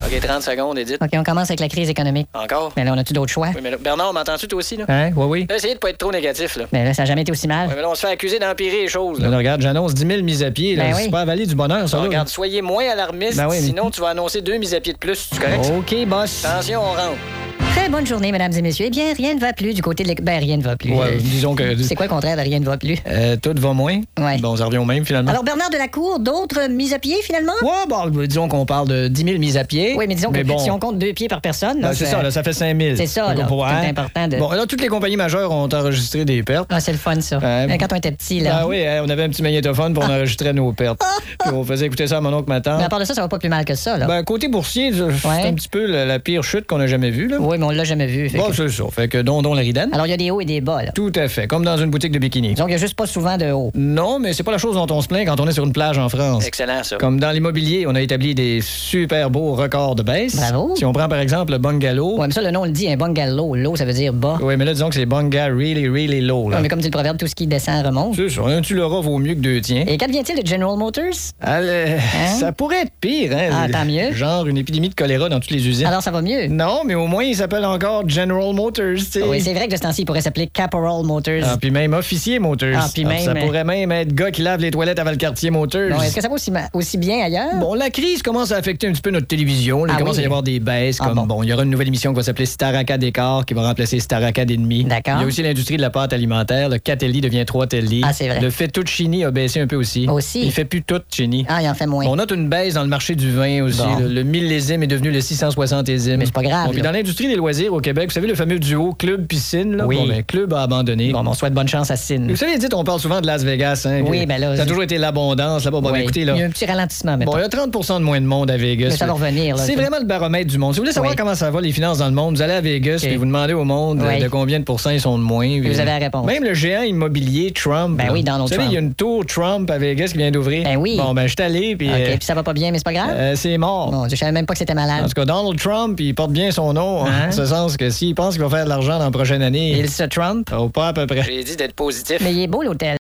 OK, 30 secondes, Edith. OK, on commence avec la crise économique. Encore? Mais là, on a-tu d'autres choix? Oui, mais là, Bernard, m'entends-tu toi aussi, là? Hein? Oui. Là, essayez de pas être trop négatif, là. Mais là, ça n'a jamais été aussi mal. Oui, mais là, on se fait accuser d'empirer les choses, là. Là, regarde, j'annonce 10 000 mises à pied. Là. Ben C'est oui. pas la vallée du bonheur, ça. Non, là. regarde, soyez moins alarmistes, Ben oui, mais- sinon tu vas annoncer 2 mises à pied de plus. Tu correct? ça? OK, boss. Attention, on rentre. Très bonne journée, mesdames et messieurs. Eh bien, rien ne va plus du côté de l'école. Ben, rien ne va plus. Ouais, disons que... C'est quoi le contraire de rien ne va plus? Tout va moins. Ouais. Bon, ça revient au même, finalement. Alors, Bernard Delacour, d'autres mises à pied, finalement? Ouais, bon, disons qu'on parle de 10 000 mises à pied. Oui, mais disons que bon. si on compte 2 pieds par personne... Ben, c'est ça, là, ça fait 5 000. C'est ça, là. C'est important de... Bon, là, toutes les compagnies majeures ont enregistré des pertes. Ah, c'est le fun, ça. Quand on était petit, là. Ah oui, on avait un petit magnétophone pour enregistrer nos pertes. Puis on faisait écouter ça à mon oncle, ma tante. Mais à part de ça, ça va pas plus mal que ça, là. Ben, côté boursier, c'est un petit peu la pire chute qu'on a jamais vue, là. Oui, mais on l'a jamais vu. Bon, c'est ça. Fait que don la ridane. Alors, il y a des hauts et des bas, là. Tout à fait. Comme dans une boutique de bikini. Donc, il y a juste pas souvent de hauts. Non, mais c'est pas la chose dont on se plaint quand on est sur une plage en France. Excellent, ça. Comme dans l'immobilier, on a établi des super beaux records de baisse. Bravo. Si on prend par exemple le bungalow. Ouais, mais ça, le nom le dit, un bungalow. Low, ça veut dire bas. Oui, mais là, disons que c'est bunga really, really low. Là. Ouais, mais comme dit le proverbe, tout ce qui descend remonte. C'est ça. Un tulora vaut mieux que 2 tiens. Et qu'advient-il de General Motors? Ça pourrait être pire, hein? Ah, tant mieux. Genre une épidémie de choléra dans toutes les usines. Alors, ça va mieux. Non, mais au moins, il s'appelle encore General Motors, tu sais. Oui, c'est vrai que de ce temps-ci, il pourrait s'appeler Caporal Motors. Ah, puis même Officier Motors. Ah, puis même... Ça pourrait même être gars qui lave les toilettes avant le quartier Motors. Non, est-ce que ça va aussi bien ailleurs? Bon, la crise commence à affecter un petit peu notre télévision. Là. Il commence à y avoir des baisses. Comme, bon, il y aura une nouvelle émission qui va s'appeler Staraka Décor qui va remplacer Staraka d'ennemi. D'accord. Il y a aussi l'industrie de la pâte alimentaire. Le 4 Telly devient 3 Telly. Ah, c'est vrai. Le fettuccini a baissé un peu aussi. Aussi? Il fait plus tout, Chini. Ah, il en fait moins. Bon, on note une baisse dans le marché du vin aussi. Bon. Le millésime est devenu le 660ésime. Mais c'est pas grave. Bon, puis dans l'industrie des loisirs au Québec, vous savez le fameux duo club-piscine? Là? Oui. Bon, ben, club a abandonné. Bon, on souhaite bonne chance à Sine. Vous savez, dites, on parle souvent de Las Vegas. Hein, Oui, ben là... Ça a toujours été l'abondance là-bas. Bon, ben, écoutez, là... Il y a un petit ralentissement, mais Bon, il y a 30 de moins de monde à Vegas. Mais ça va revenir. Là, c'est vraiment le baromètre du monde. Si vous voulez savoir comment ça va, les finances dans le monde, vous allez à Vegas et vous demandez au monde de combien de pourcents ils sont de moins. Et vous avez la réponse. Même le géant immobilier Trump. Ben oui, Donald Trump. Vous savez, il y a une tour Trump à Vegas qui vient d'ouvrir. Ben oui. Bon, ben, je suis allé. Puis, OK, puis ça va pas bien, mais c'est pas grave? c'est mort. Bon, je savais même pas que c'était malade. En tout cas, Donald Trump, il porte bien son nom, en ce sens que s'il pense qu'il va faire de l'argent dans la prochaine année... Il se Trump? Oh, pas à peu près. J'ai dit d'être positif. Mais il est beau, l'hôtel.